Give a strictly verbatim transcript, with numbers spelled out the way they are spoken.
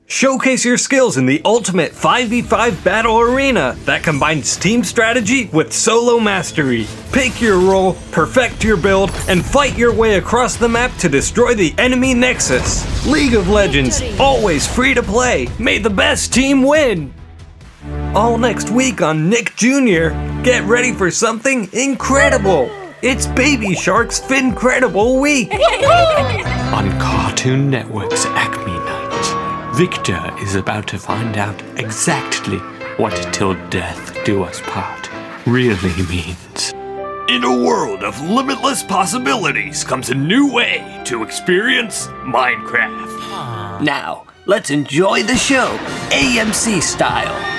Showcase your skills in the ultimate five v five battle arena that combines team strategy with solo mastery. Pick your role, perfect your build, and fight your way across the map to destroy the enemy nexus. League of Legends, always free to play. May the best team win! All next week on Nick Junior Get ready for something incredible! It's Baby Shark's Fincredible Week! On Cartoon Network's Acme Night, Victor is about to find out exactly what "till death do us part" really means. In a world of limitless possibilities comes a new way to experience Minecraft. Now, let's enjoy the show, A M C style.